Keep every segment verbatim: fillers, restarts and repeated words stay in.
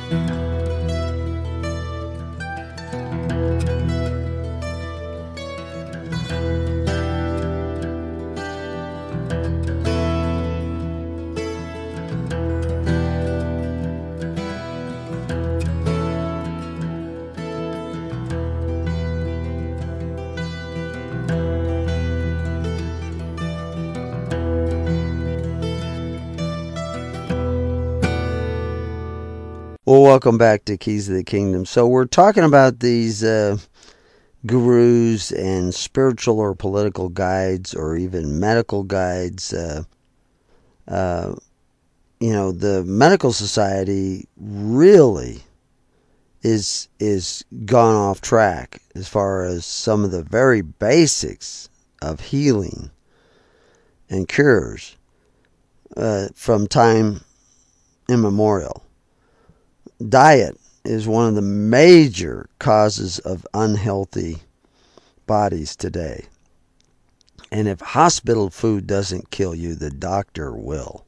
Well, welcome back to Keys of the Kingdom. So we're talking about these uh, gurus and spiritual or political guides or even medical guides. Uh, uh, you know, the medical society really is is gone off track as far as some of the very basics of healing and cures uh, from time immemorial. Diet is one of the major causes of unhealthy bodies today. And if hospital food doesn't kill you, the doctor will.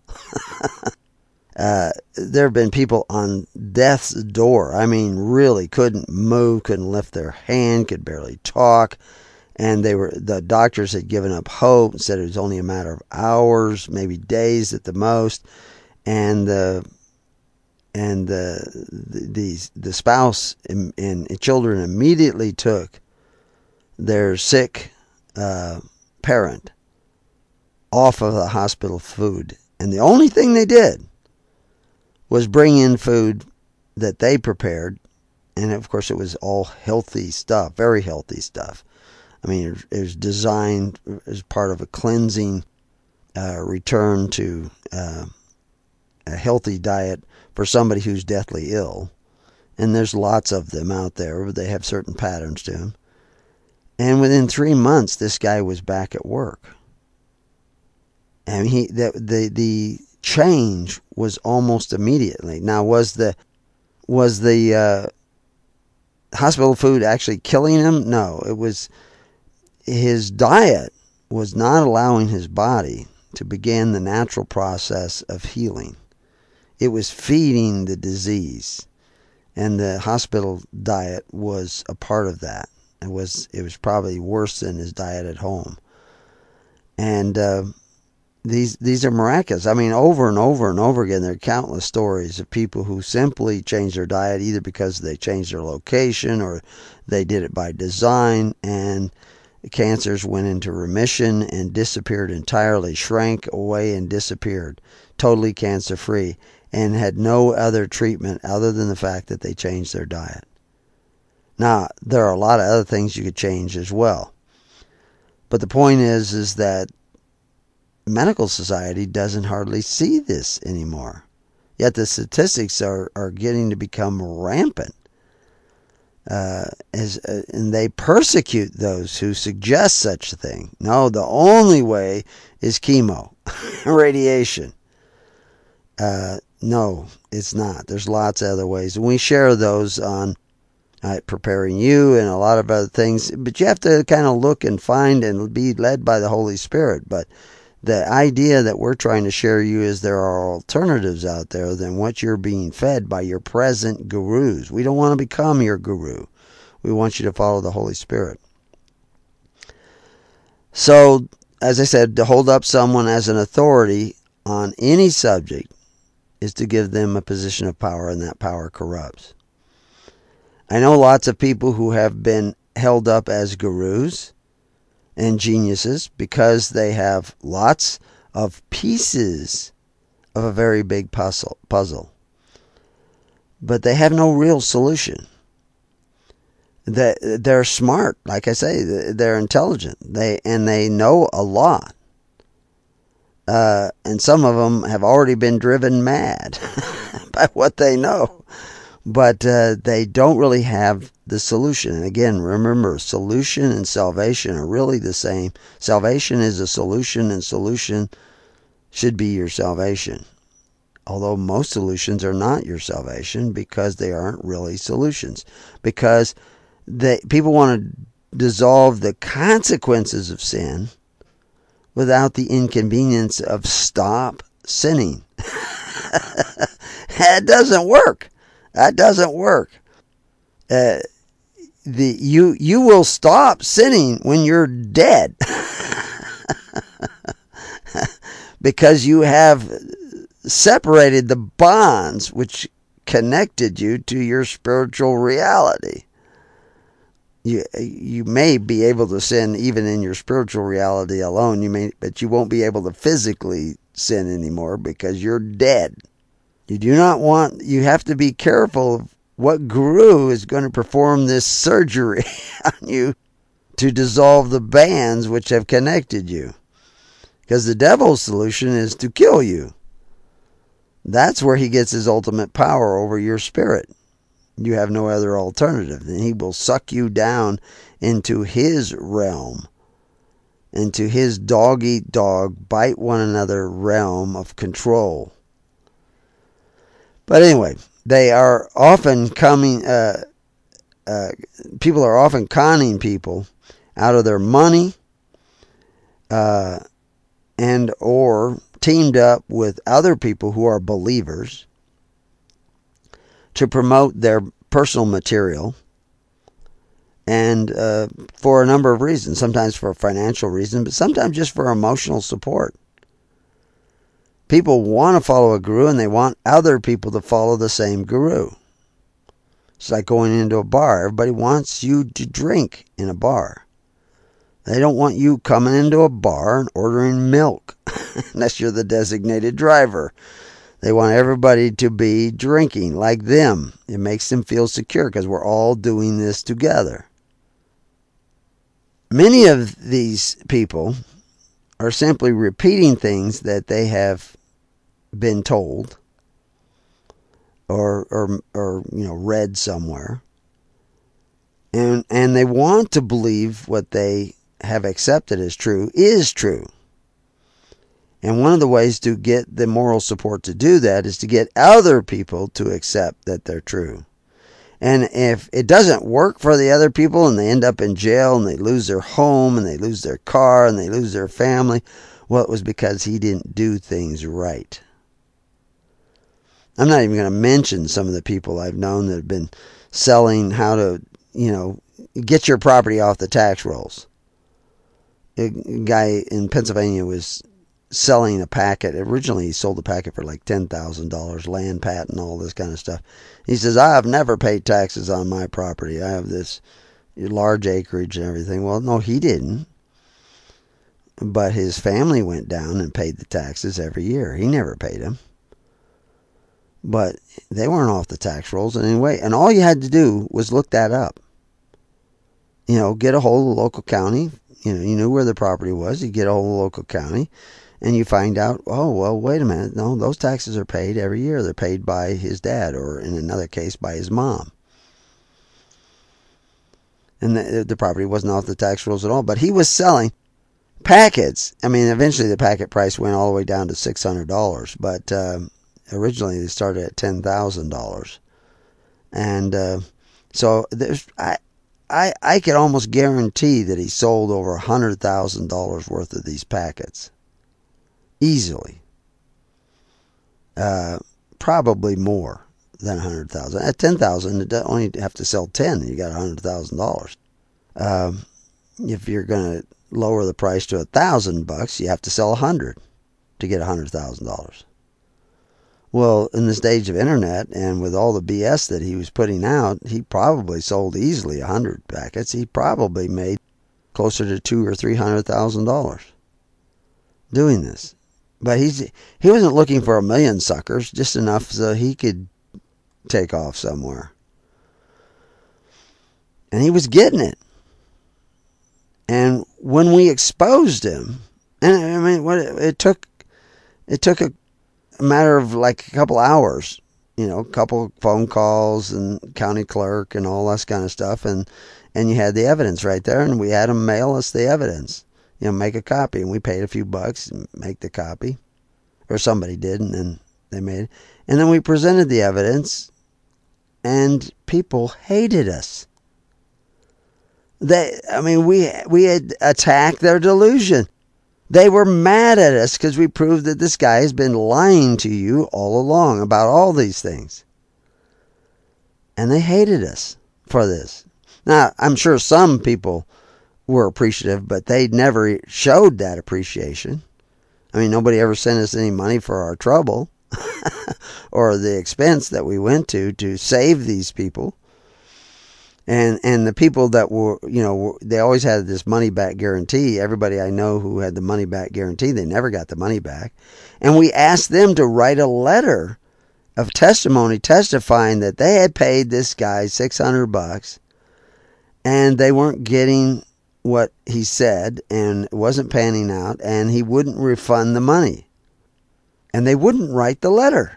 uh, there have been people on death's door. I mean, really couldn't move, couldn't lift their hand, could barely talk. And they were the doctors had given up hope and said it was only a matter of hours, maybe days at the most. And the And the the the spouse and, and children immediately took their sick uh, parent off of the hospital food, and the only thing they did was bring in food that they prepared, and of course it was all healthy stuff, very healthy stuff. I mean, it, it was designed as part of a cleansing uh, return to uh, a healthy diet for somebody who's deathly ill. And there's lots of them out there. They have certain patterns to them. And within three months, this guy was back at work. And he the the, the change was almost immediately. Now, was the was the uh, hospital food actually killing him? No, it was his diet was not allowing his body to begin the natural process of healing. It was feeding the disease, and the hospital diet was a part of that. It was it was probably worse than his diet at home. And uh, these these are miraculous. I mean, over and over and over again, there are countless stories of people who simply changed their diet either because they changed their location or they did it by design, and the cancers went into remission and disappeared entirely, shrank away and disappeared, totally cancer-free, and had no other treatment other than the fact that they changed their diet. Now, there are a lot of other things you could change as well. But the point is, is that medical society doesn't hardly see this anymore. Yet the statistics are, are getting to become rampant. Uh, as uh, and they persecute those who suggest such a thing. No, the only way is chemo, radiation. Uh, no, it's not. There's lots of other ways. And we share those on uh, Preparing You and a lot of other things. But you have to kind of look and find and be led by the Holy Spirit. But the idea that we're trying to share you is there are alternatives out there than what you're being fed by your present gurus. We don't want to become your guru. We want you to follow the Holy Spirit. So, as I said, to hold up someone as an authority on any subject is to give them a position of power, and that power corrupts. I know lots of people who have been held up as gurus and geniuses because they have lots of pieces of a very big puzzle. puzzle. But they have no real solution. They're smart, like I say, they're intelligent, they and they know a lot. Uh, and some of them have already been driven mad by what they know. But uh, they don't really have the solution. And again, remember, solution and salvation are really the same. Salvation is a solution, and solution should be your salvation. Although most solutions are not your salvation because they aren't really solutions. Because they, people want to dissolve the consequences of sin without the inconvenience of stop sinning. It doesn't work. That doesn't work. Uh, the you you will stop sinning when you're dead. Because you have separated the bonds which connected you to your spiritual reality. You you may be able to sin even in your spiritual reality alone. You may, but you won't be able to physically sin anymore because you're dead. You do not want. You have to be careful of what guru is going to perform this surgery on you to dissolve the bands which have connected you. Because the devil's solution is to kill you. That's where he gets his ultimate power over your spirit. You have no other alternative. And he will suck you down into his realm, into his dog-eat-dog, bite one another realm of control. But anyway, they are often coming, uh, uh, people are often conning people out of their money, uh, and or teamed up with other people who are believers to promote their personal material, and uh, for a number of reasons, sometimes for financial reasons, but sometimes just for emotional support. People want to follow a guru, and they want other people to follow the same guru. It's like going into a bar. Everybody wants you to drink in a bar. They don't want you coming into a bar and ordering milk, unless you're the designated driver. They want everybody to be drinking like them. It makes them feel secure because we're all doing this together. Many of these people are simply repeating things that they have been told or or or you know read somewhere. And and they want to believe what they have accepted as true is true. And one of the ways to get the moral support to do that is to get other people to accept that they're true. And if it doesn't work for the other people and they end up in jail and they lose their home and they lose their car and they lose their family, well, it was because he didn't do things right. I'm not even going to mention some of the people I've known that have been selling how to, you know, get your property off the tax rolls. A guy in Pennsylvania was selling a packet. Originally, he sold the packet for like ten thousand dollars, land patent, all this kind of stuff. He says, I have never paid taxes on my property. I have this large acreage and everything. Well, no, he didn't. But his family went down and paid the taxes every year. He never paid them. But they weren't off the tax rolls in any way. And all you had to do was look that up. You know, get a hold of the local county. You know, you knew where the property was. You get a hold of the local county. And you find out, oh, well, wait a minute. No, those taxes are paid every year. They're paid by his dad, or in another case, by his mom. And the, the property wasn't off the tax rolls at all. But he was selling packets. I mean, eventually the packet price went all the way down to six hundred dollars. But uh, originally they started at ten thousand dollars. And uh, so there's, I, I, I could almost guarantee that he sold over one hundred thousand dollars worth of these packets. Easily. Uh, probably more than one hundred thousand dollars. At ten thousand dollars, you only have to sell ten, and you got one hundred thousand dollars. Um, if you're going to lower the price to one thousand bucks, you have to sell one hundred to get one hundred thousand dollars. Well, in this age of internet, and with all the B S that he was putting out, he probably sold easily one hundred packets. He probably made closer to two or three hundred thousand dollars doing this. But he's he wasn't looking for a million suckers, just enough so he could take off somewhere. And he was getting it. And when we exposed him, and I mean, what it, it took, it took a, a matter of like a couple hours, you know, a couple phone calls and county clerk and all that kind of stuff, and and you had the evidence right there, and we had him mail us the evidence. You know, make a copy, and we paid a few bucks and make the copy, or somebody did, and then they made it. And then we presented the evidence, and people hated us. They, I mean, we we had attacked their delusion. They were mad at us because we proved that this guy has been lying to you all along about all these things. And they hated us for this. Now, I'm sure some people were appreciative, but they never showed that appreciation. I mean, nobody ever sent us any money for our trouble or the expense that we went to to save these people. And and the people that were, you know, they always had this money back guarantee. Everybody I know who had the money back guarantee, they never got the money back. And we asked them to write a letter of testimony testifying that they had paid this guy six hundred bucks and they weren't getting what he said and it wasn't panning out and he wouldn't refund the money. And they wouldn't write the letter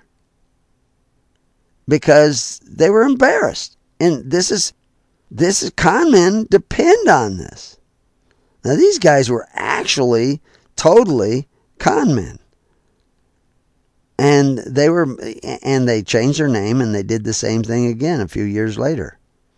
because they were embarrassed. And this is This is con men depend on this. Now these guys were actually totally con men. And they were and they changed their name and they did the same thing again a few years later.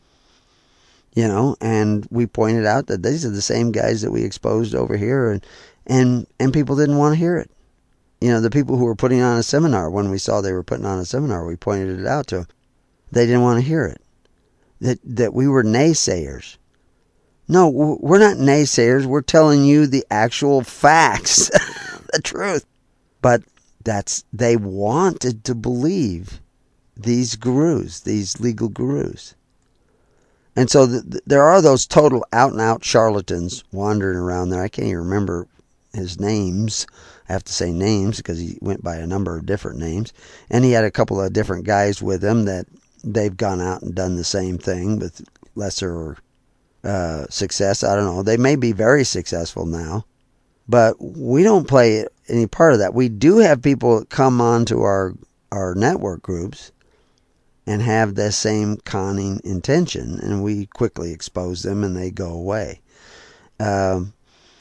You know, and we pointed out that these are the same guys that we exposed over here and and, and people didn't want to hear it. You know, the people who were putting on a seminar, when we saw they were putting on a seminar, we pointed it out to them. They didn't want to hear it. That that we were naysayers. No, we're not naysayers. We're telling you the actual facts, the truth. But that's they wanted to believe these gurus, these legal gurus. And so th- there are those total out-and-out charlatans wandering around there. I can't even remember his names. I have to say names because he went by a number of different names. And he had a couple of different guys with him that they've gone out and done the same thing with lesser uh, success. I don't know. They may be very successful now, but we don't play any part of that. We do have people come onto our our network groups and have the same conning intention, and we quickly expose them and they go away. Um,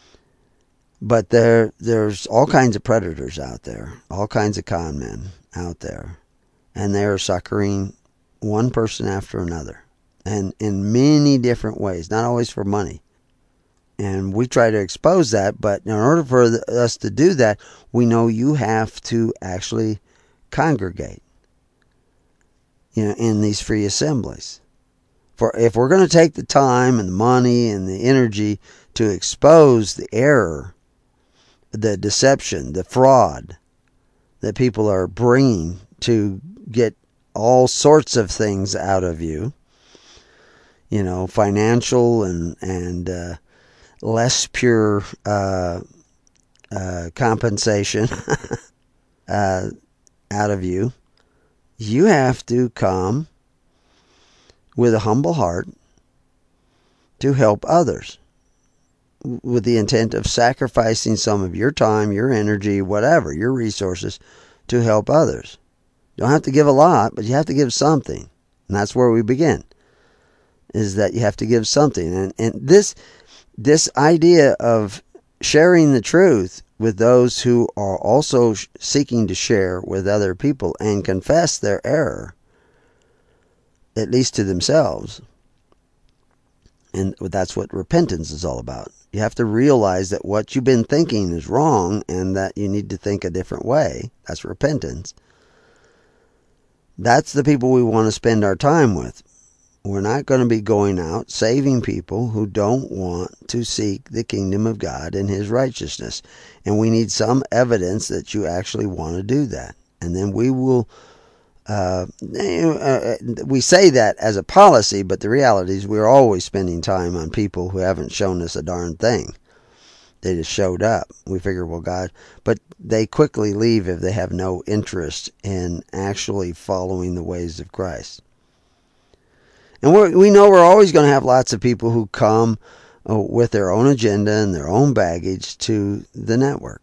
but there there's all kinds of predators out there, all kinds of con men out there, and they are suckering one person after another, and in many different ways, not always for money. And we try to expose that, but in order for us to do that, we know you have to actually congregate, you know, in these free assemblies. For if we're going to take the time and the money and the energy to expose the error, the deception, the fraud that people are bringing to get all sorts of things out of you, you know, financial and and uh, less pure uh, uh, compensation uh, out of you, you have to come with a humble heart to help others, with the intent of sacrificing some of your time, your energy, whatever, your resources to help others. You don't have to give a lot, but you have to give something. And that's where we begin, is that you have to give something. And, and this this idea of sharing the truth with those who are also seeking to share with other people and confess their error, at least to themselves. And that's what repentance is all about. You have to realize that what you've been thinking is wrong and that you need to think a different way. That's repentance. That's the people we want to spend our time with. We're not going to be going out saving people who don't want to seek the kingdom of God and His righteousness. And we need some evidence that you actually want to do that. And then we will, uh, we say that as a policy, but the reality is we're always spending time on people who haven't shown us a darn thing. They just showed up. We figure, well, God, but they quickly leave if they have no interest in actually following the ways of Christ. And we're, we know we're always going to have lots of people who come uh, with their own agenda and their own baggage to the network.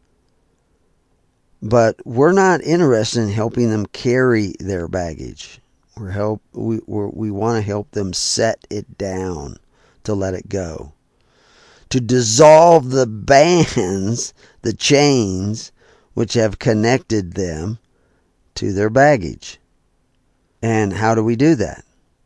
But we're not interested in helping them carry their baggage. We're help, we we're, we want to help them set it down, to let it go. To dissolve the bands, the chains, which have connected them to their baggage. And how do we do that?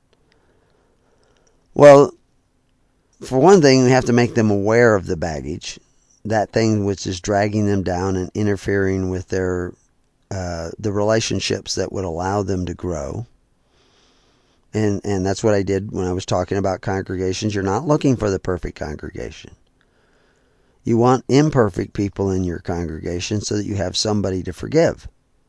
Well, for one thing, we have to make them aware of the baggage, that thing which is dragging them down and interfering with their uh, the relationships that would allow them to grow And, and that's what I did when I was talking about congregations. You're not looking for the perfect congregation. You want imperfect people in your congregation so that you have somebody to forgive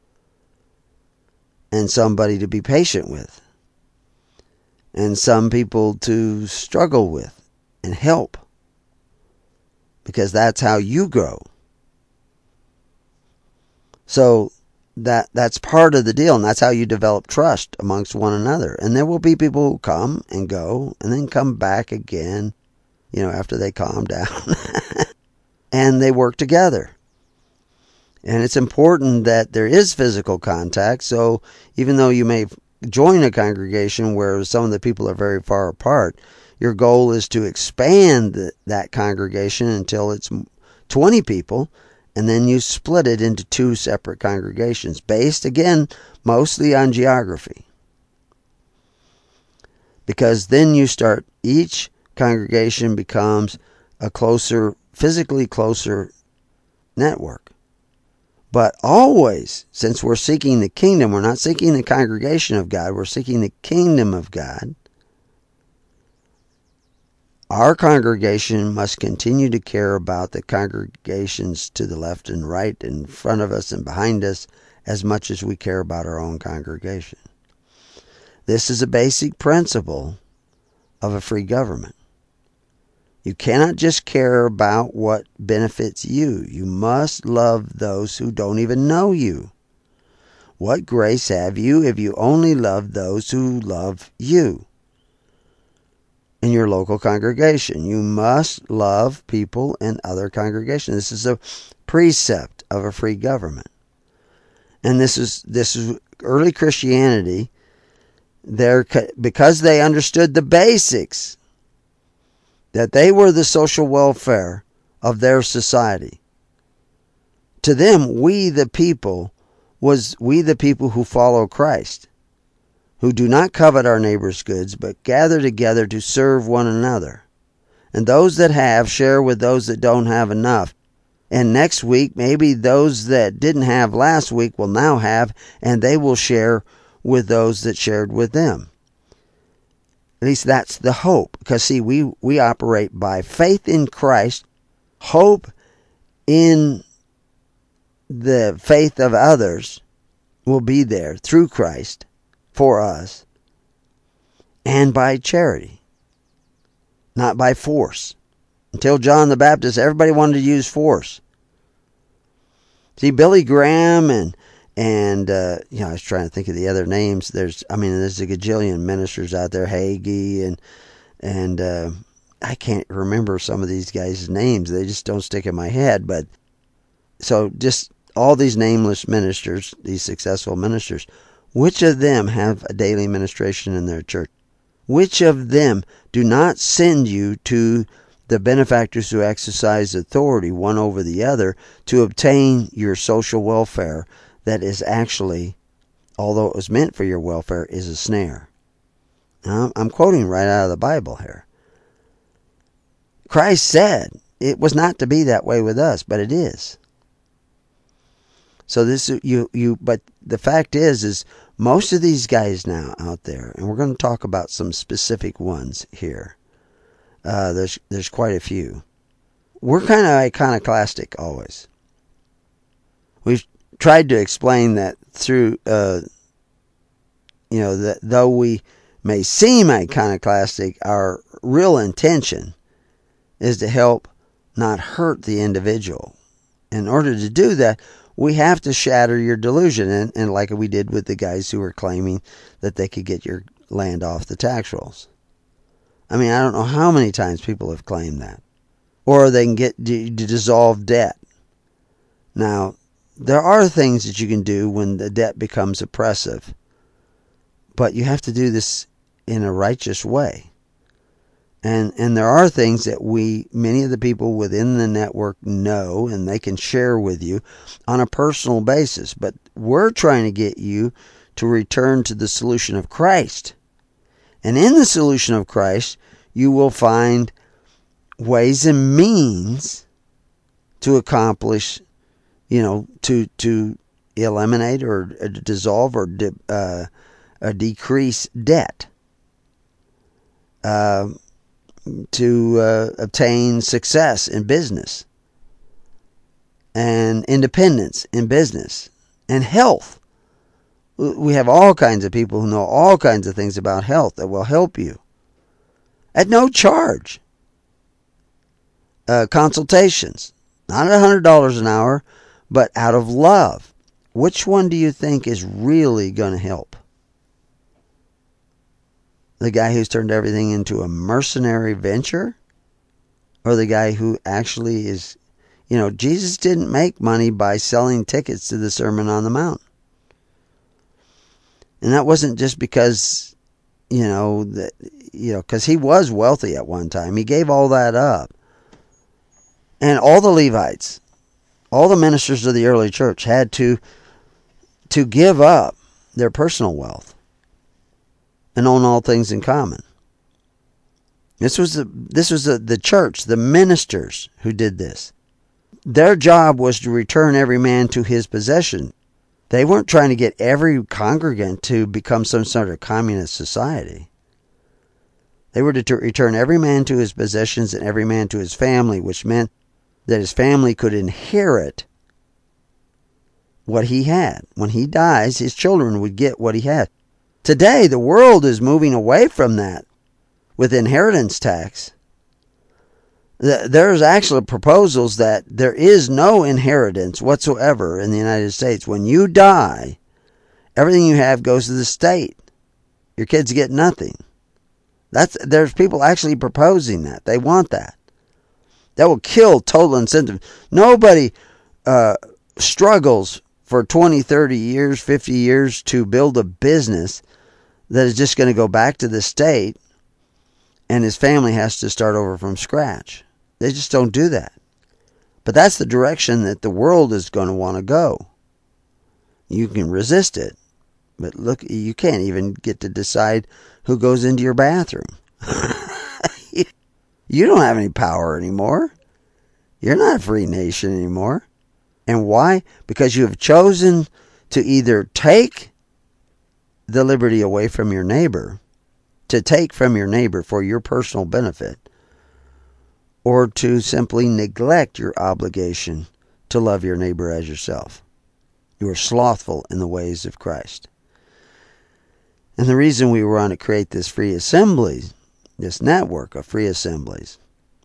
and somebody to be patient with and some people to struggle with and help, because that's how you grow. So that that's part of the deal, and that's how you develop trust amongst one another. And there will be people who come and go and then come back again, you know, after they calm down. And they work together. And it's important that there is physical contact. So even though you may join a congregation where some of the people are very far apart, your goal is to expand the, that congregation until it's twenty people, and then you split it into two separate congregations based, again, mostly on geography. Because then you start, each congregation becomes a closer, physically closer network. But always, since we're seeking the kingdom, we're not seeking the congregation of God, we're seeking the kingdom of God. Our congregation must continue to care about the congregations to the left and right, in front of us and behind us, as much as we care about our own congregation. This is a basic principle of a free government. You cannot just care about what benefits you. You must love those who don't even know you. What grace have you if you only love those who love you? In your local congregation, you must love people in other congregations. This is a precept of a free government. And this is this is early Christianity. They're, because they understood the basics, that they were the social welfare of their society. To them, we the people was we the people who follow Christ, who do not covet our neighbor's goods, but gather together to serve one another. And those that have share with those that don't have enough. And next week, maybe those that didn't have last week will now have, and they will share with those that shared with them. At least that's the hope. Because see, we, we operate by faith in Christ, hope in the faith of others will be there through Christ for us, and by charity, not by force. Until John the Baptist, everybody wanted to use force. See, Billy Graham and and uh, you know, I was trying to think of the other names. There's, I mean, there's a gajillion ministers out there, Hagee, and and uh, I can't remember some of these guys' names. They just don't stick in my head. But so just all these nameless ministers, these successful ministers, which of them have a daily ministration in their church? Which of them do not send you to the benefactors who exercise authority one over the other to obtain your social welfare that is actually, although it was meant for your welfare, is a snare? Now, I'm quoting right out of the Bible here. Christ said it was not to be that way with us, but it is. So this you you but the fact is is most of these guys now out there, and we're going to talk about some specific ones here. Uh, there's there's quite a few. We're kind of iconoclastic always. We've tried to explain that through, uh, you know, that though we may seem iconoclastic, our real intention is to help, not hurt the individual. In order to do that, we have to shatter your delusion, and, and like we did with the guys who were claiming that they could get your land off the tax rolls. I mean, I don't know how many times people have claimed that. Or they can get to dissolve debt. Now, there are things that you can do when the debt becomes oppressive, but you have to do this in a righteous way. And and there are things that we, many of the people within the network know, and they can share with you on a personal basis. But we're trying to get you to return to the solution of Christ. And in the solution of Christ, you will find ways and means to accomplish, you know, to to eliminate or dissolve or de, uh, uh, decrease debt. uh, to uh, obtain success in business and independence in business and health. We have all kinds of people who know all kinds of things about health that will help you at no charge. Uh, consultations, not at one hundred dollars an hour, but out of love. Which one do you think is really going to help? The guy who's turned everything into a mercenary venture? Or the guy who actually is, you know, Jesus didn't make money by selling tickets to the Sermon on the Mount. And that wasn't just because, you know, that, you know, because he was wealthy at one time. He gave all that up. And all the Levites, all the ministers of the early church had to, to give up their personal wealth and own all things in common. This was the, this was the, the church, the ministers who did this. Their job was to return every man to his possession. They weren't trying to get every congregant to become some sort of communist society. They were to return every man to his possessions and every man to his family, which meant that his family could inherit what he had. When he dies, his children would get what he had. Today, the world is moving away from that with inheritance tax. There's actually proposals that there is no inheritance whatsoever in the United States. When you die, everything you have goes to the state. Your kids get nothing. That's there's people actually proposing that. They want that. That will kill total incentive. Nobody uh, struggles for twenty, thirty years, fifty years to build a business that is just going to go back to the state and his family has to start over from scratch. They just don't do that. But that's the direction that the world is going to want to go. You can resist it, but look, you can't even get to decide who goes into your bathroom. You don't have any power anymore. You're not a free nation anymore. And why? Because you have chosen to either take the liberty away from your neighbor, to take from your neighbor for your personal benefit, or to simply neglect your obligation to love your neighbor as yourself. You are slothful in the ways of Christ. And the reason we want to create this free assemblies, this network of free assemblies,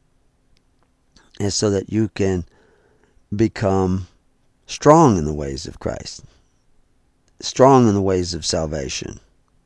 is so that you can become strong in the ways of Christ, strong in the ways of salvation,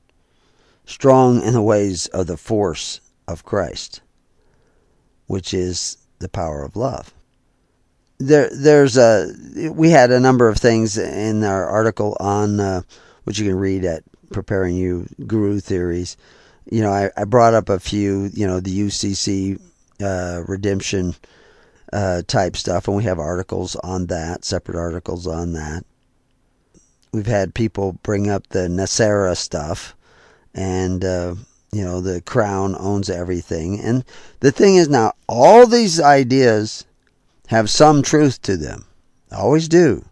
strong in the ways of the force of Christ, which is the power of love. There, there's a. We had a number of things in our article on uh, which you can read at Preparing You Guru Theories. You know, I, I brought up a few. You know, the U C C uh, redemption uh, type stuff, and we have articles on that, separate articles on that. We've had people bring up the Nasara stuff, and uh, you know, the crown owns everything. And the thing is, now all these ideas have some truth to them, always do.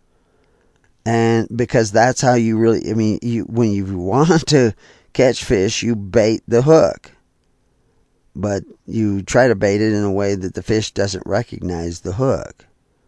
And because that's how you really, I mean, you when you want to catch fish, you bait the hook. But you try to bait it in a way that the fish doesn't recognize the hook.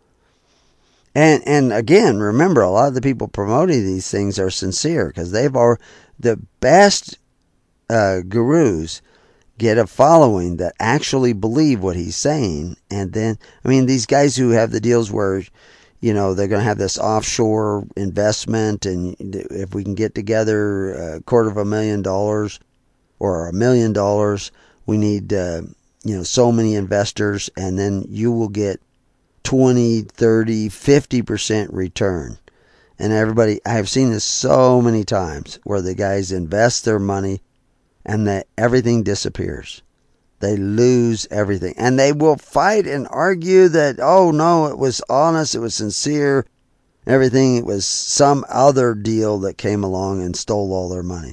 And and again, remember, a lot of the people promoting these things are sincere, because they've are the best uh, gurus get a following that actually believe what he's saying. And then, I mean, these guys who have the deals where, you know, they're going to have this offshore investment, and if we can get together a quarter of a million dollars or a million dollars, we need, uh, you know, so many investors, and then you will get twenty, thirty, fifty percent return. And everybody, I have seen this so many times where the guys invest their money and that everything disappears. They lose everything. And they will fight and argue that, oh no, it was honest, it was sincere, everything, it was some other deal that came along and stole all their money.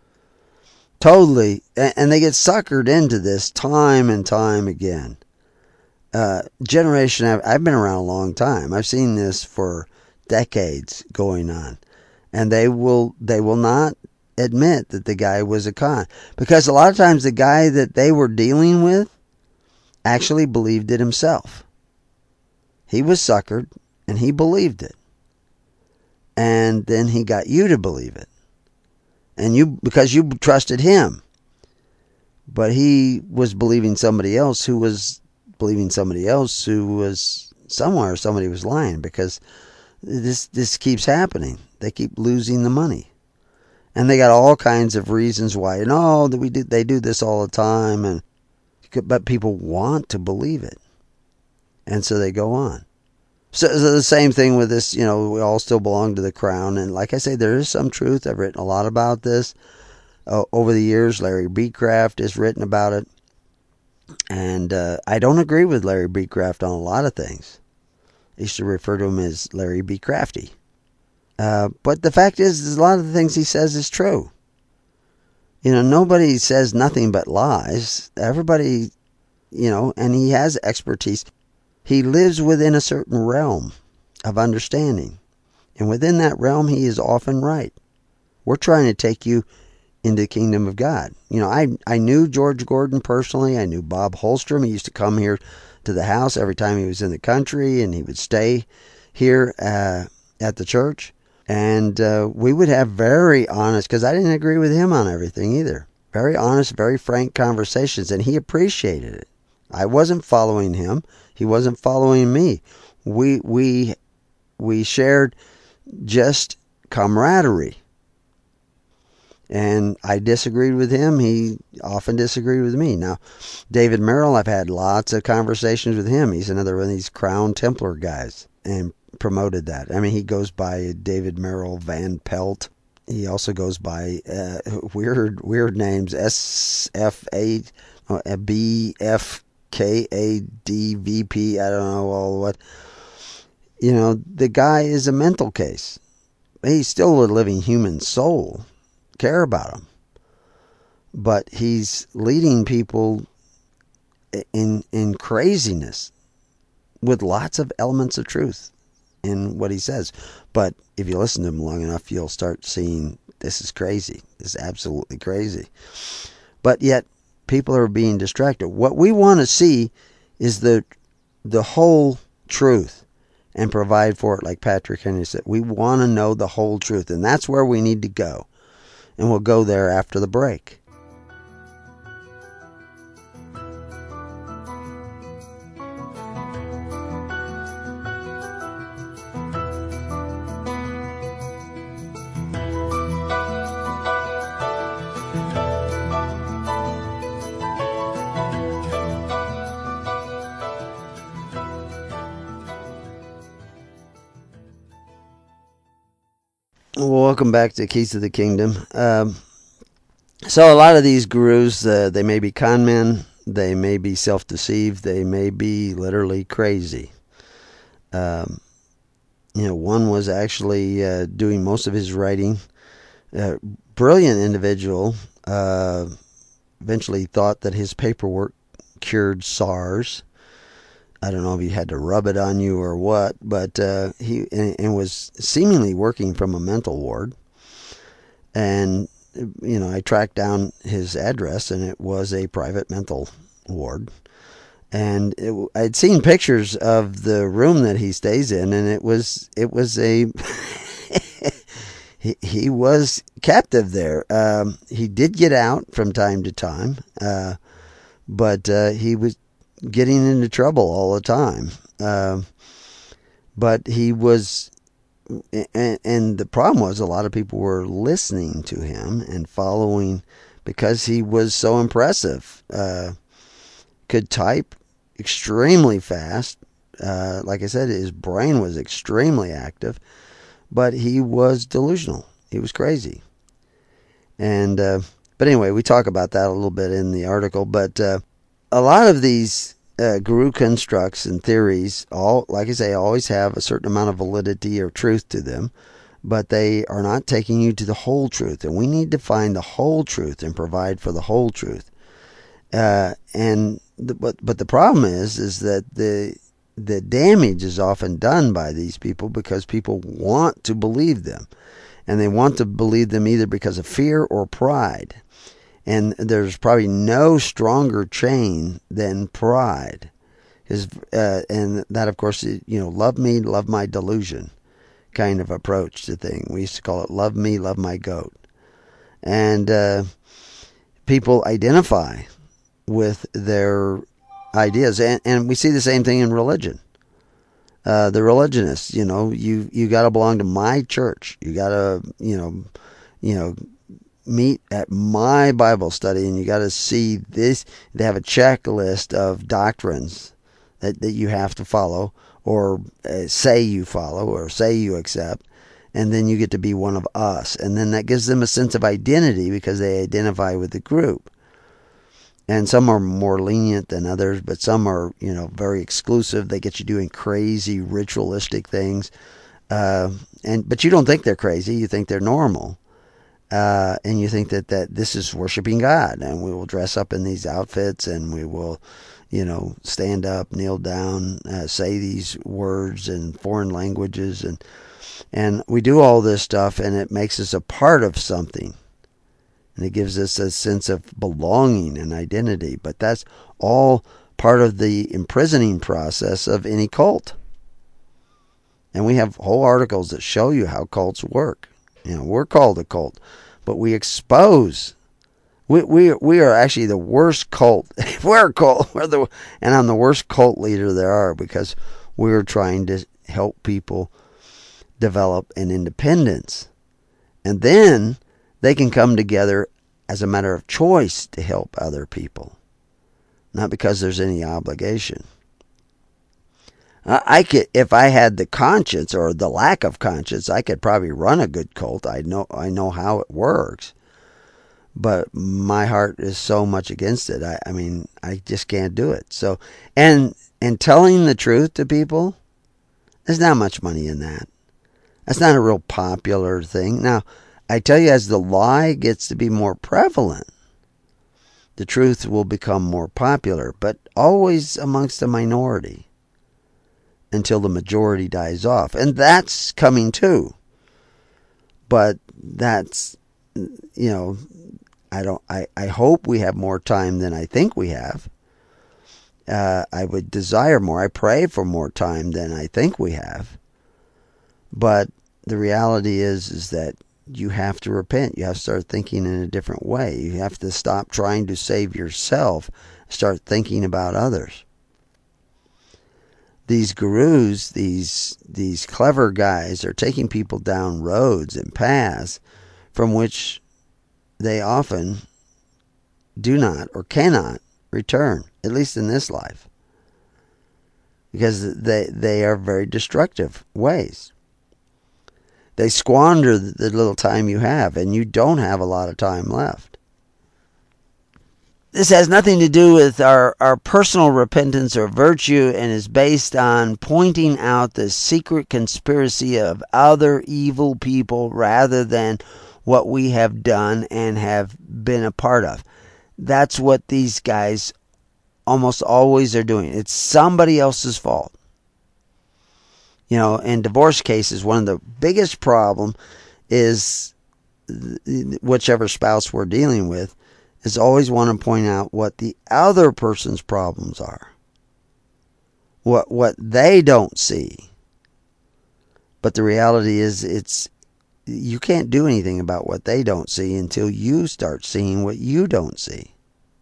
Totally. And they get suckered into this time and time again. Uh, generation, I've been around a long time. I've seen this for decades going on. And they will, they will not admit that the guy was a con. Because a lot of times the guy that they were dealing with actually believed it himself. He was suckered, and he believed it. And then he got you to believe it. And you, because you trusted him. But he was believing somebody else who was believing somebody else who was somewhere somebody was lying, because this this keeps happening. They keep losing the money. And they got all kinds of reasons why. No, we do, they do this all the time, and but people want to believe it. And so they go on. So, so the same thing with this, you know, we all still belong to the crown. And like I say, there is some truth. I've written a lot about this uh, over the years. Larry Beecraft has written about it. And uh, I don't agree with Larry Beecraft on a lot of things. I used to refer to him as Larry B. Crafty. Uh, but the fact is, is, a lot of the things he says is true. You know, nobody says nothing but lies. Everybody, you know, and he has expertise. He lives within a certain realm of understanding. And within that realm, he is often right. We're trying to take you into the kingdom of God. You know, I I knew George Gordon personally. I knew Bob Holstrom. He used to come here to the house every time he was in the country, and he would stay here uh, at the church. And uh, we would have very honest, because I didn't agree with him on everything either, very honest, very frank conversations, and he appreciated it. I wasn't following him. He wasn't following me. We we we shared just camaraderie. And I disagreed with him. He often disagreed with me. Now, David Merrill, I've had lots of conversations with him. He's another one of these Crown Templar guys, and promoted that. I mean, he goes by David Merrill Van Pelt. He also goes by uh, weird weird names, S F A, B F K A D V P, I don't know all what. You know, the guy is a mental case. He's still a living human soul. Care about him. But he's leading people in in craziness with lots of elements of truth in what he says. But if you listen to him long enough, you'll start seeing this is crazy. This is absolutely crazy. But yet, people are being distracted. What we want to see is the the whole truth and provide for it, like Patrick Henry said. We want to know the whole truth, and that's where we need to go. And we'll go there after the break. Welcome back to Keys to the Kingdom. Um, so a lot of these gurus, uh, they may be con men, they may be self-deceived, they may be literally crazy. Um, you know, one was actually uh, doing most of his writing. Uh, brilliant individual. Uh, eventually thought that his paperwork cured SARS. I don't know if he had to rub it on you or what, but uh, he and, and was seemingly working from a mental ward. And, you know, I tracked down his address, and it was a private mental ward. And it, I'd seen pictures of the room that he stays in, and it was it was a he he was captive there. Um, he did get out from time to time, uh, but uh, he was getting into trouble all the time. Uh, but he was, and, and the problem was a lot of people were listening to him and following because he was so impressive. Uh, could type extremely fast. Uh, like I said, his brain was extremely active, but he was delusional. He was crazy. And, uh, but anyway, we talk about that a little bit in the article, but, uh, a lot of these uh, guru constructs and theories, all like I say, always have a certain amount of validity or truth to them, but they are not taking you to the whole truth. And we need to find the whole truth and provide for the whole truth. Uh, and the, but but the problem is is that the the damage is often done by these people because people want to believe them, And they want to believe them either because of fear or pride. And there's probably no stronger chain than pride. Is, uh, and that, of course, you know, love me, love my delusion kind of approach to things. We used to call it love me, love my goat. And uh, people identify with their ideas. And, and we see the same thing in religion. Uh, the religionists, you know, you, you got to belong to my church. You got to, you know, you know, meet at my Bible study, and you got to see this. They have a checklist of doctrines that, that you have to follow, or uh, say you follow, or say you accept, and then you get to be one of us. And then that gives them a sense of identity because they identify with the group. And some are more lenient than others, but some are, you know, very exclusive. They get you doing crazy ritualistic things, uh, and but you don't think they're crazy. You think they're normal, uh, and you think that, that this is worshiping God. And we will dress up in these outfits, and we will, you know, stand up, kneel down, uh, say these words in foreign languages, and and we do all this stuff, and it makes us a part of something. And it gives us a sense of belonging and identity. But that's all part of the imprisoning process of any cult. And we have whole articles that show you how cults work. You know, we're called a cult, but we expose. We we we are actually the worst cult. We're a cult. We're the, and I'm the worst cult leader there are, because we're trying to help people develop an independence. And then they can come together as a matter of choice to help other people, not because there's any obligation. I could, if I had the conscience or the lack of conscience, I could probably run a good cult. I know, I know how it works, but my heart is so much against it. I, I mean, I just can't do it. So, and and telling the truth to people, there's not much money in that. That's not a real popular thing. Now, I tell you, as the lie gets to be more prevalent, the truth will become more popular, but always amongst a minority until the majority dies off. And that's coming too. But that's, you know, I don't. I, I hope we have more time than I think we have. Uh, I would desire more. I pray for more time than I think we have. But the reality is, is that you have to repent. You have to start thinking in a different way. You have to stop trying to save yourself. Start thinking about others. These gurus, these these clever guys, are taking people down roads and paths from which they often do not or cannot return, at least in this life, because they they are very destructive ways. They squander the little time you have, and you don't have a lot of time left. This has nothing to do with our, our personal repentance or virtue, and is based on pointing out the secret conspiracy of other evil people rather than what we have done and have been a part of. That's what these guys almost always are doing. It's somebody else's fault. You know, in divorce cases, one of the biggest problem is whichever spouse we're dealing with is always want to point out what the other person's problems are. What what they don't see. But the reality is, it's you can't do anything about what they don't see until you start seeing what you don't see.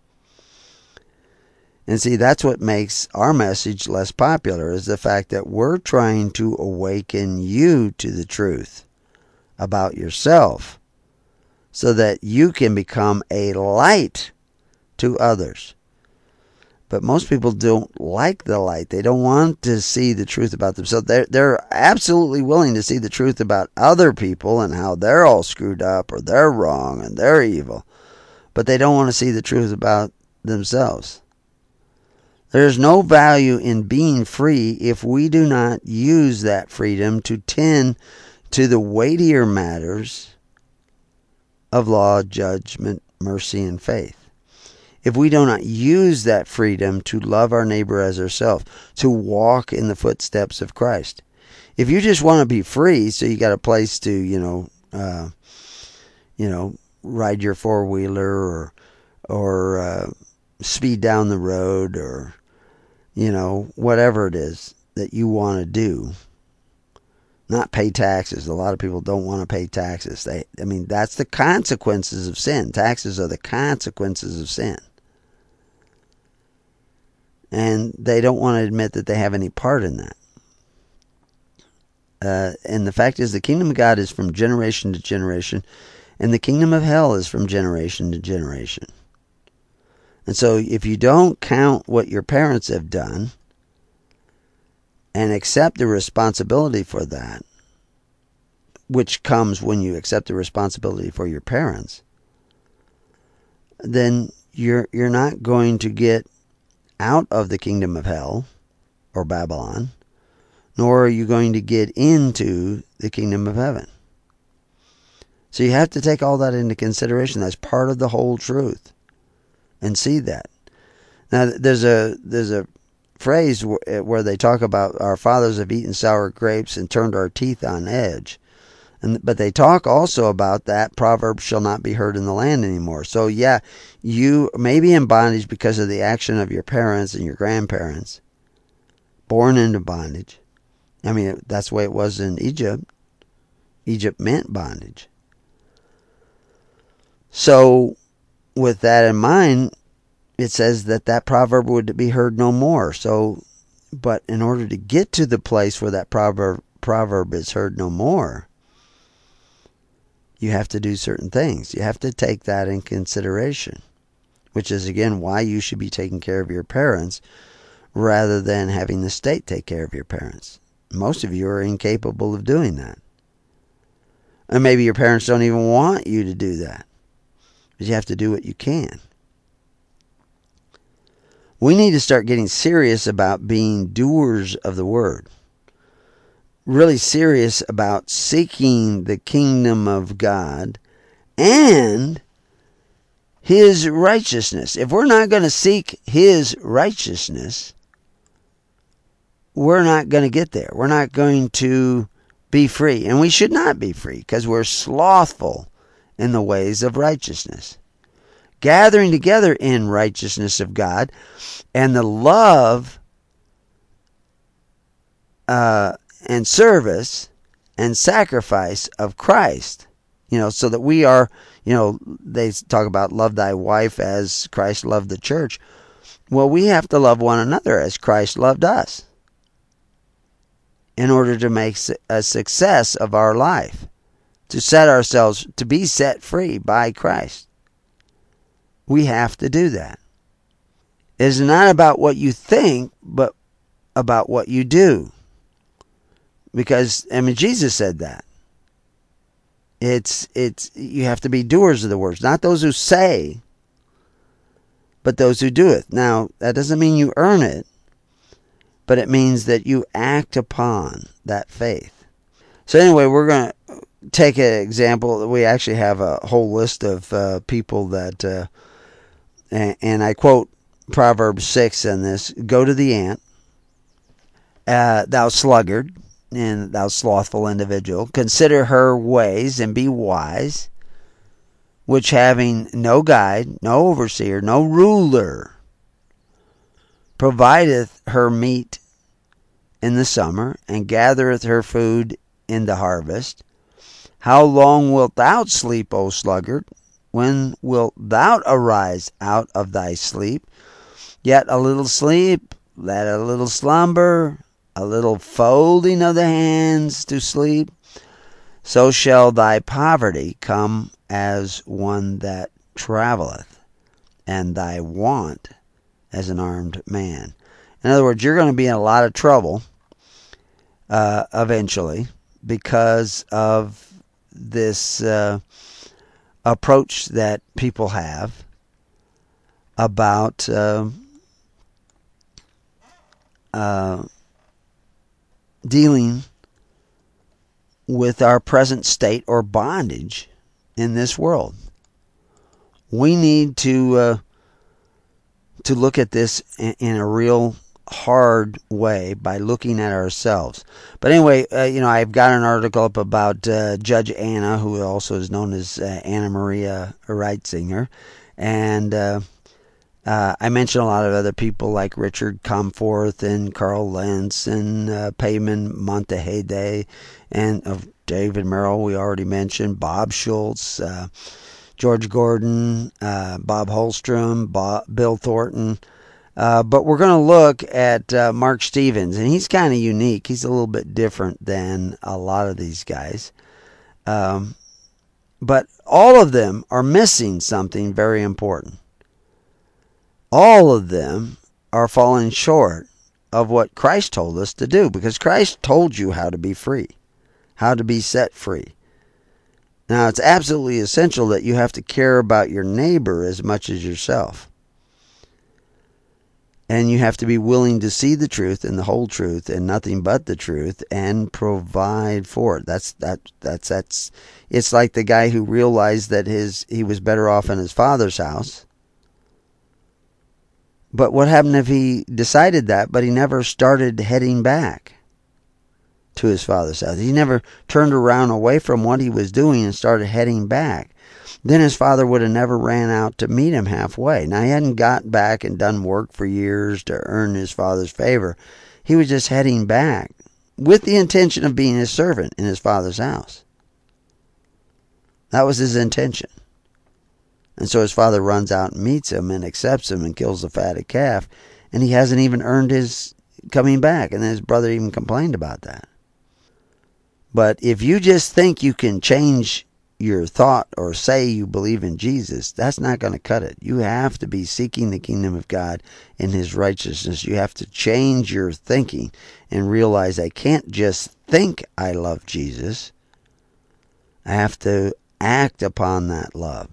And see, that's what makes our message less popular, is the fact that we're trying to awaken you to the truth about yourself so that you can become a light to others. But most people don't like the light. They don't want to see the truth about themselves. They're, they're absolutely willing to see the truth about other people and how they're all screwed up or they're wrong and they're evil. But they don't want to see the truth about themselves. There's no value in being free if we do not use that freedom to tend to the weightier matters of law, judgment, mercy, and faith. If we do not use that freedom to love our neighbor as ourselves, to walk in the footsteps of Christ. If you just want to be free, so you got a place to, you know, uh, you know, ride your four-wheeler or, or uh, speed down the road or, you know, whatever it is that you want to do. Not pay taxes. A lot of people don't want to pay taxes. They, I mean, that's the consequences of sin. Taxes are the consequences of sin. And they don't want to admit that they have any part in that. Uh, and the fact is, the kingdom of God is from generation to generation, and the kingdom of hell is from generation to generation. And so if you don't count what your parents have done and accept the responsibility for that, which comes when you accept the responsibility for your parents, then you're you're not going to get out of the kingdom of hell or Babylon, nor are you going to get into the kingdom of heaven. So you have to take all that into consideration. That's part of the whole truth, and see that. Now, there's a there's a phrase where they talk about our fathers have eaten sour grapes and turned our teeth on edge. And, but they talk also about that proverb shall not be heard in the land anymore. So yeah, you may be in bondage because of the action of your parents and your grandparents, born into bondage. I mean, that's the way it was in Egypt. Egypt meant bondage. So with that in mind, it says that that proverb would be heard no more. So, but in order to get to the place where that proverb proverb is heard no more, you have to do certain things. You have to take that in consideration, which is, again, why you should be taking care of your parents rather than having the state take care of your parents. Most of you are incapable of doing that. And maybe your parents don't even want you to do that. But you have to do what you can. We need to start getting serious about being doers of the word. Really serious about seeking the kingdom of God and His righteousness. If we're not going to seek His righteousness, we're not going to get there. We're not going to be free. And we should not be free because we're slothful in the ways of righteousness. Gathering together in righteousness of God and the love uh, and service and sacrifice of Christ, you know, so that we are, you know, they talk about love thy wife as Christ loved the church. Well, we have to love one another as Christ loved us in order to make a success of our life, to set ourselves, to be set free by Christ. We have to do that. It's not about what you think, but about what you do. Because, I mean, Jesus said that. It's, it's, you have to be doers of the words, not those who say, but those who do it. Now, that doesn't mean you earn it, but it means that you act upon that faith. So anyway, we're going to take an example. We actually have a whole list of uh, people that, uh, and, and I quote Proverbs six in this, go to the ant, uh, thou sluggard, and thou slothful individual, consider her ways and be wise, which having no guide, no overseer, no ruler, provideth her meat in the summer, and gathereth her food in the harvest. How long wilt thou sleep, O sluggard? When wilt thou arise out of thy sleep? Yet a little sleep, let a little slumber, a little folding of the hands to sleep. So shall thy poverty come as one that travelleth, and thy want as an armed man. In other words, you're going to be in a lot of trouble uh, eventually because of this uh, approach that people have about uh, uh, dealing with our present state or bondage in this world. We need to uh, to look at this in, in a real hard way by looking at ourselves. But anyway, uh, you know, I've got an article up about uh, Judge Anna, who also is known as uh, Anna Maria Reitzinger, and uh, uh, I mentioned a lot of other people like Richard Comforth and Carl Lentz and uh, Payman Montehade and uh, David Merrill, we already mentioned, Bob Schultz, uh, George Gordon, uh, Bob Holstrom, Bob, Bill Thornton. Uh, but we're going to look at uh, Mark Stevens, and he's kind of unique. He's a little bit different than a lot of these guys. Um, but all of them are missing something very important. All of them are falling short of what Christ told us to do, because Christ told you how to be free, how to be set free. Now, it's absolutely essential that you have to care about your neighbor as much as yourself. And you have to be willing to see the truth and the whole truth and nothing but the truth and provide for it. That's that that's that's it's like the guy who realized that his he was better off in his father's house. But what happened if he decided that, but he never started heading back to his father's house? He never turned around away from what he was doing and started heading back. Then his father would have never ran out to meet him halfway. Now, he hadn't gotten back and done work for years to earn his father's favor. He was just heading back with the intention of being his servant in his father's house. That was his intention. And so his father runs out and meets him and accepts him and kills the fatted calf. And he hasn't even earned his coming back. And then his brother even complained about that. But if you just think you can change your thought or say you believe in Jesus, that's not going to cut it. You have to be seeking the kingdom of God and his righteousness. You have to change your thinking and realize I can't just think I love Jesus. I have to act upon that love.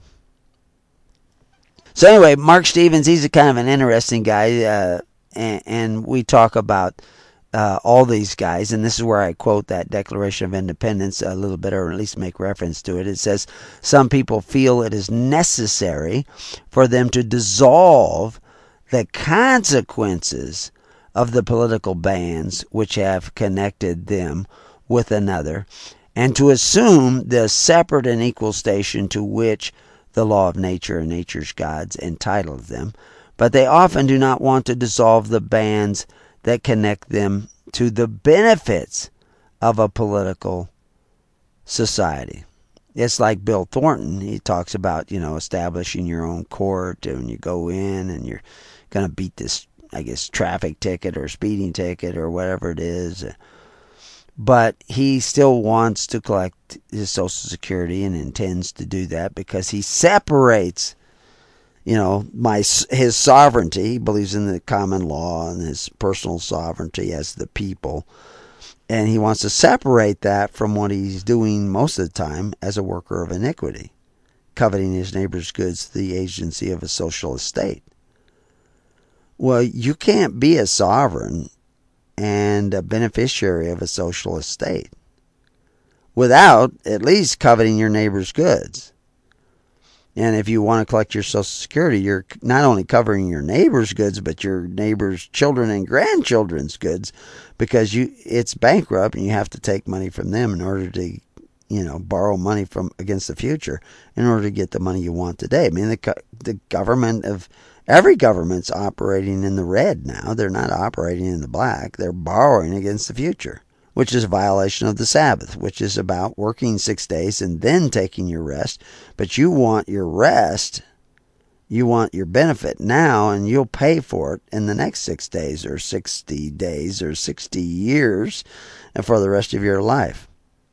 So anyway, Mark Stevens, he's a kind of an interesting guy, uh, and, and we talk about Uh, all these guys, and this is where I quote that Declaration of Independence a little bit, or at least make reference to it. It says, some people feel it is necessary for them to dissolve the consequences of the political bands which have connected them with another, and to assume the separate and equal station to which the law of nature and nature's gods entitled them. But they often do not want to dissolve the bands that connect them to the benefits of a political society. It's like Bill Thornton. He talks about, you know, establishing your own court, and you go in and you're going to beat this, I guess, traffic ticket or speeding ticket or whatever it is. But he still wants to collect his Social Security and intends to do that because he separates, you know, my his sovereignty. He believes in the common law and his personal sovereignty as the people. And he wants to separate that from what he's doing most of the time as a worker of iniquity, coveting his neighbor's goods through the agency of a socialist state. Well, you can't be a sovereign and a beneficiary of a socialist state without at least coveting your neighbor's goods. And if you want to collect your Social Security, you're not only covering your neighbor's goods, but your neighbor's children and grandchildren's goods, because you it's bankrupt and you have to take money from them in order to, you know, borrow money from against the future in order to get the money you want today. I mean, the the government of every government's operating in the red now. They're not operating in the black. They're borrowing against the future, which is a violation of the Sabbath, which is about working six days and then taking your rest. But you want your rest, you want your benefit now, and you'll pay for it in the next six days or sixty days or sixty years and for the rest of your life.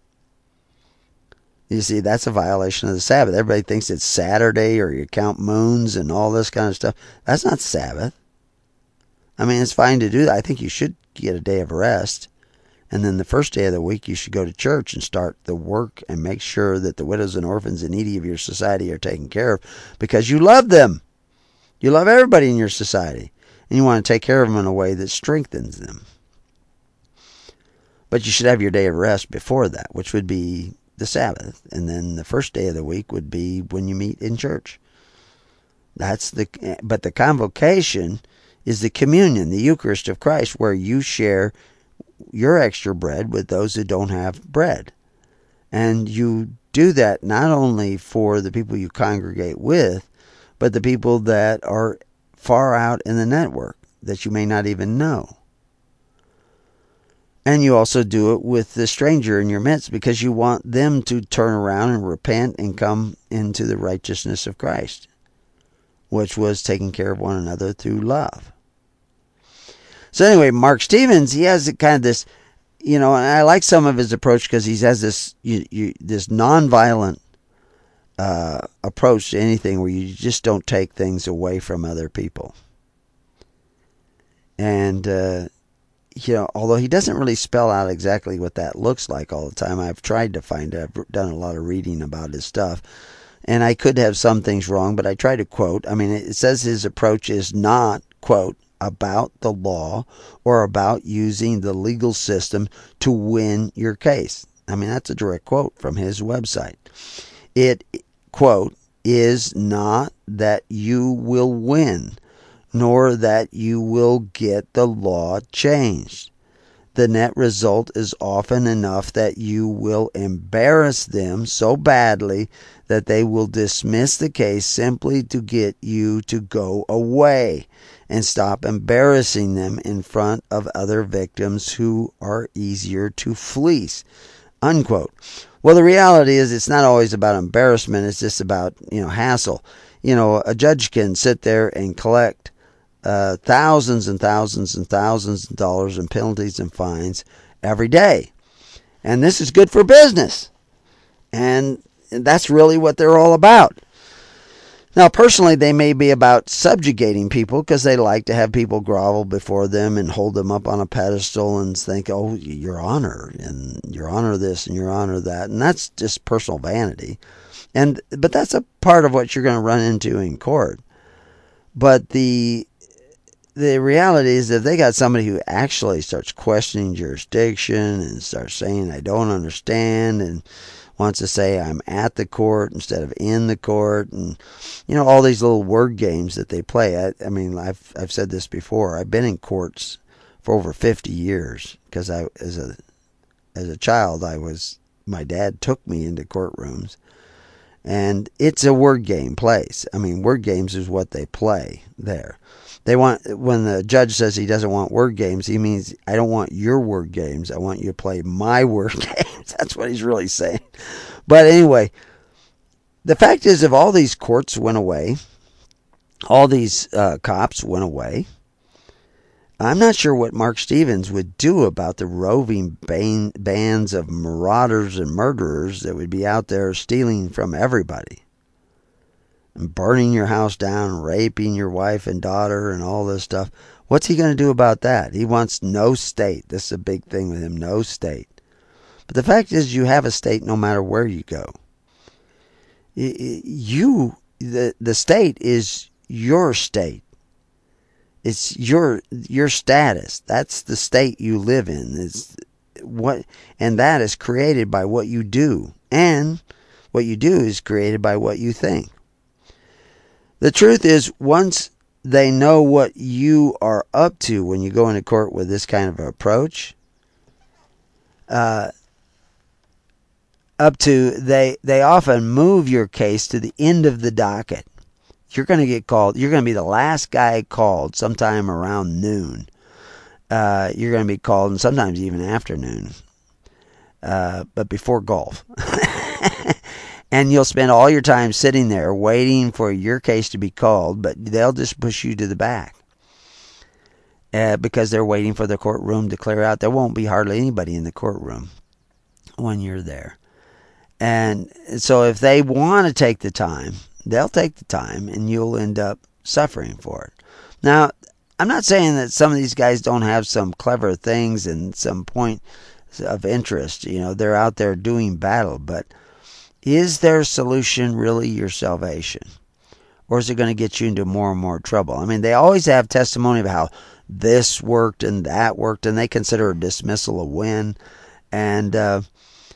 You see, that's a violation of the Sabbath. Everybody thinks it's Saturday or you count moons and all this kind of stuff. That's not Sabbath. I mean, it's fine to do that. I think you should get a day of rest. And then the first day of the week, you should go to church and start the work and make sure that the widows and orphans and needy of your society are taken care of because you love them. You love everybody in your society. And you want to take care of them in a way that strengthens them. But you should have your day of rest before that, which would be the Sabbath. And then the first day of the week would be when you meet in church. That's the, but the convocation is the communion, the Eucharist of Christ, where you share your extra bread with those who don't have bread. And you do that not only for the people you congregate with, but the people that are far out in the network that you may not even know. And you also do it with the stranger in your midst because you want them to turn around and repent and come into the righteousness of Christ, which was taking care of one another through love. So anyway, Mark Stevens, he has kind of this, you know, and I like some of his approach because he has this you, you, this nonviolent uh, approach to anything where you just don't take things away from other people. And, uh, you know, although he doesn't really spell out exactly what that looks like all the time, I've tried to find it. I've done a lot of reading about his stuff. And I could have some things wrong, but I try to quote. I mean, it says his approach is not, quote, about the law or about using the legal system to win your case. I mean, that's a direct quote from his website. It, quote, is not that you will win, nor that you will get the law changed. The net result is often enough that you will embarrass them so badly that they will dismiss the case simply to get you to go away and stop embarrassing them in front of other victims who are easier to fleece, unquote. Well, the reality is it's not always about embarrassment. It's just about, you know, hassle. You know, a judge can sit there and collect uh, thousands and thousands and thousands of dollars in penalties and fines every day. And this is good for business. And that's really what they're all about. Now, personally, they may be about subjugating people because they like to have people grovel before them and hold them up on a pedestal and think, oh, your honor, and your honor this and your honor that. And that's just personal vanity. And but that's a part of what you're going to run into in court. But the the reality is that if they got somebody who actually starts questioning jurisdiction and starts saying, I don't understand, and wants to say I'm at the court instead of in the court, and you know all these little word games that they play. I, I mean, I've I've said this before. I've been in courts for over fifty years because I as a as a child I was my dad took me into courtrooms, and it's a word game place. I mean, word games is what they play there. They want when the judge says he doesn't want word games, he means I don't want your word games. I want you to play my word games. That's what he's really saying. But anyway, the fact is, if all these courts went away, all these uh, cops went away, I'm not sure what Mark Stevens would do about the roving ban- bands of marauders and murderers that would be out there stealing from everybody. And burning your house down, raping your wife and daughter and all this stuff. What's he going to do about that? He wants no state. This is a big thing with him, no state. But the fact is you have a state no matter where you go. You, the, the state is your state. It's your your status. That's the state you live in. It's what, and that is created by what you do. And what you do is created by what you think. The truth is, once they know what you are up to when you go into court with this kind of approach, uh, up to, they, they often move your case to the end of the docket. You're going to get called. You're going to be the last guy called sometime around noon. Uh, you're going to be called, and sometimes even afternoon, uh, but before golf. And you'll spend all your time sitting there waiting for your case to be called, but they'll just push you to the back uh, because they're waiting for the courtroom to clear out. There won't be hardly anybody in the courtroom when you're there. And so if they want to take the time, they'll take the time, and you'll end up suffering for it. Now, I'm not saying that some of these guys don't have some clever things and some point of interest. You know, they're out there doing battle, but is their solution really your salvation? Or is it going to get you into more and more trouble? I mean, they always have testimony of how this worked and that worked, and they consider a dismissal a win. And uh,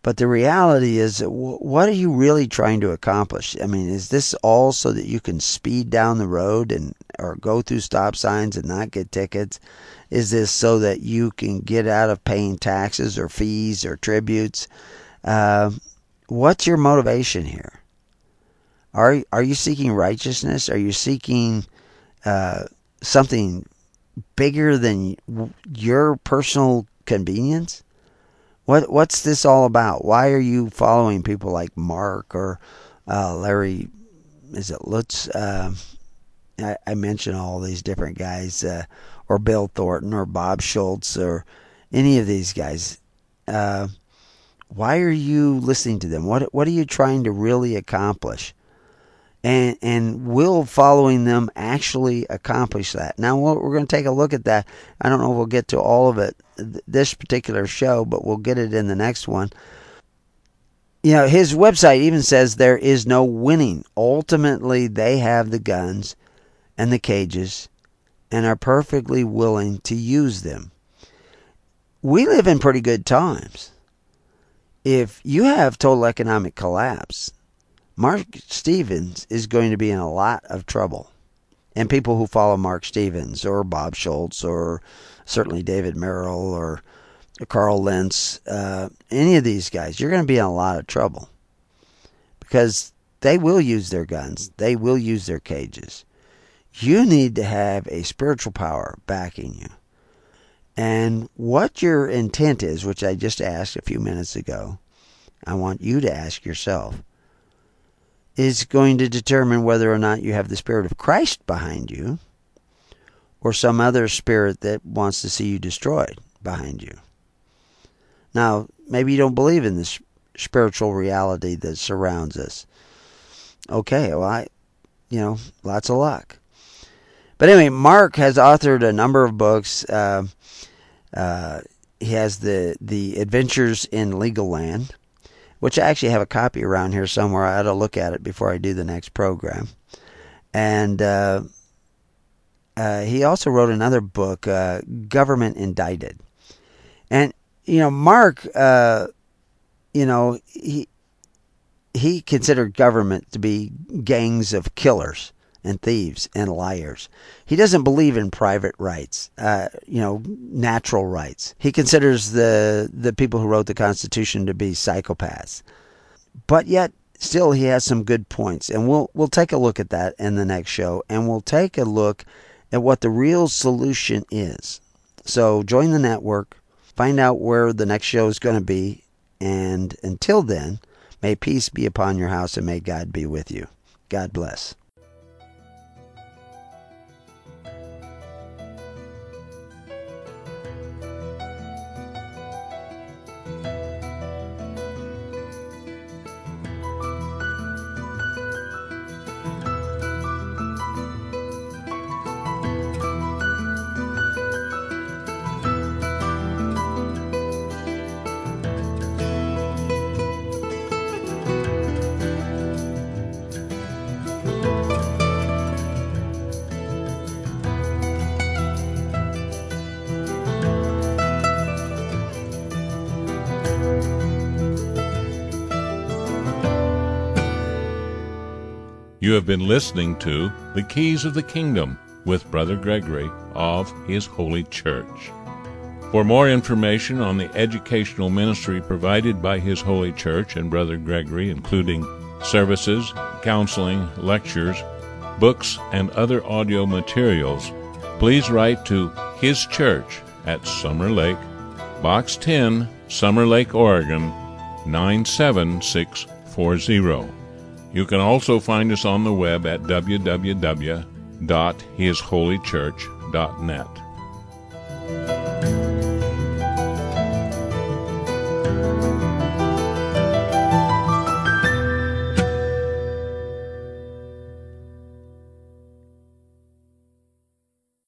But the reality is, what are you really trying to accomplish? I mean, is this all so that you can speed down the road and or go through stop signs and not get tickets? Is this so that you can get out of paying taxes or fees or tributes? Uh, what's your motivation here? Are are you seeking righteousness? Are you seeking uh, something bigger than your personal convenience? What what's this all about? Why are you following people like Mark or uh, Larry? Is it Lutz? Uh, I, I mention all these different guys, uh, or Bill Thornton or Bob Schultz or any of these guys. Uh, why are you listening to them? What what are you trying to really accomplish? And and will following them actually accomplish that? Now we're going to take a look at that. I don't know if we'll get to all of it this particular show, but we'll get it in the next one. You know, his website even says there is no winning. Ultimately, they have the guns and the cages and are perfectly willing to use them. We live in pretty good times. If you have total economic collapse, Mark Stevens is going to be in a lot of trouble. And people who follow Mark Stevens or Bob Schultz or certainly David Merrill or Carl Lentz, uh, any of these guys, you're going to be in a lot of trouble. Because they will use their guns. They will use their cages. You need to have a spiritual power backing you. And what your intent is, which I just asked a few minutes ago, I want you to ask yourself, is going to determine whether or not you have the Spirit of Christ behind you or some other spirit that wants to see you destroyed behind you. Now, maybe you don't believe in this spiritual reality that surrounds us. Okay, well, I, you know, lots of luck. But anyway, Mark has authored a number of books. Uh, uh, he has the, the Adventures in Legal Land, which I actually have a copy around here somewhere. I ought to look at it before I do the next program. And uh, uh, he also wrote another book, uh, Government Indicted. And, you know, Mark, uh, you know, he he considered government to be gangs of killers and thieves and liars. He doesn't believe in private rights, uh, you know, natural rights. He considers the the people who wrote the Constitution to be psychopaths. But yet, still, he has some good points. And we'll we'll take a look at that in the next show. And we'll take a look at what the real solution is. So join the network. Find out where the next show is going to be. And until then, may peace be upon your house and may God be with you. God bless. You have been listening to The Keys of the Kingdom with Brother Gregory of His Holy Church. For more information on the educational ministry provided by His Holy Church and Brother Gregory, including services, counseling, lectures, books, and other audio materials, please write to His Church at Summer Lake, Box ten, Summer Lake, Oregon, nine seven six four zero. You can also find us on the web at w w w dot his holy church dot net.